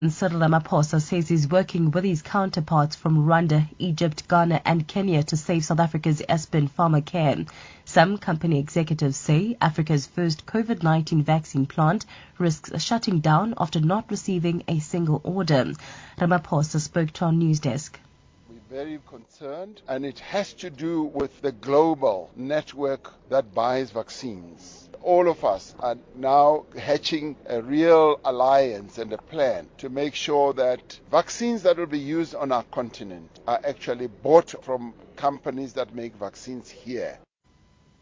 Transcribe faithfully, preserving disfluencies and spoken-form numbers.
Cyril Ramaphosa says he's working with his counterparts from Rwanda, Egypt, Ghana and Kenya to save South Africa's Aspen Pharmacare. Some company executives say Africa's first COVID nineteen vaccine plant risks shutting down after not receiving a single order. Ramaphosa spoke to our news desk. We're very concerned, and it has to do with the global network that buys vaccines. All of us are now hatching a real alliance and a plan to make sure that vaccines that will be used on our continent are actually bought from companies that make vaccines here.